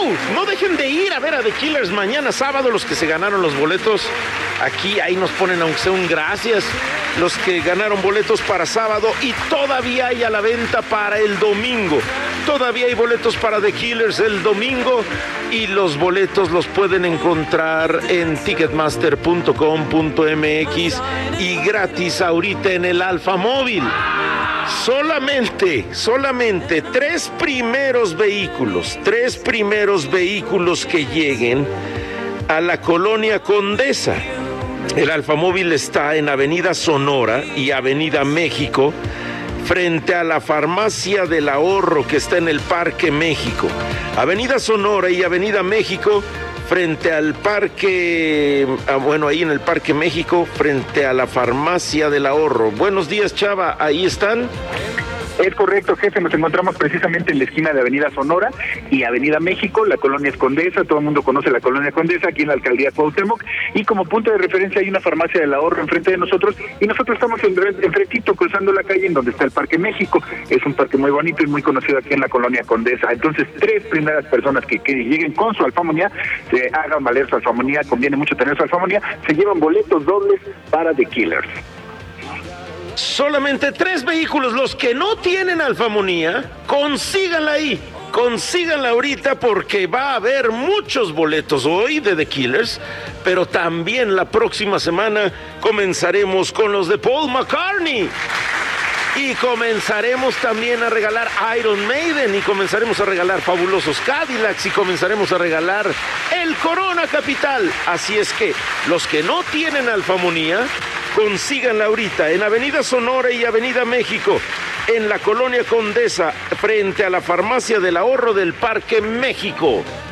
No dejen de ir a ver a The Killers mañana sábado. Los que se ganaron los boletos, ahí nos ponen aunque sea un gracias. Los que ganaron boletos para sábado, y todavía hay a la venta para el domingo. Todavía hay boletos para The Killers el domingo, y los boletos los pueden encontrar en ticketmaster.com.mx y gratis ahorita en el Alfa Móvil. Solamente tres primeros vehículos que lleguen a la Colonia Condesa. El Alfamóvil está en Avenida Sonora y Avenida México, frente a la Farmacia del Ahorro que está en el Parque México. Avenida Sonora y Avenida México, frente al Parque, ahí en el Parque México, frente a la Farmacia del Ahorro. Buenos días, Chava, ¿ahí están? Es correcto, jefe, nos encontramos precisamente en la esquina de Avenida Sonora y Avenida México. La colonia es Condesa, todo el mundo conoce la colonia Condesa, aquí en la alcaldía Cuauhtémoc, y como punto de referencia hay una farmacia del ahorro enfrente de nosotros, y nosotros estamos enfrentito, cruzando la calle en donde está el Parque México. Es un parque muy bonito y muy conocido aquí en la colonia Condesa. Entonces, tres primeras personas que lleguen con su alfamonía, se hagan valer su alfamonía, conviene mucho tener su alfamonía, se llevan boletos dobles para The Killers. Solamente tres vehículos. Los que no tienen alfamonía, consíganla ahí. Consíganla ahorita, porque va a haber muchos boletos hoy de The Killers, pero también la próxima semana comenzaremos con los de Paul McCartney. Y comenzaremos también a regalar Iron Maiden, y comenzaremos a regalar fabulosos Cadillacs, y comenzaremos a regalar el Corona Capital. Así es que los que no tienen alfamonía, consíganla ahorita en Avenida Sonora y Avenida México, en la Colonia Condesa, frente a la Farmacia del Ahorro del Parque México.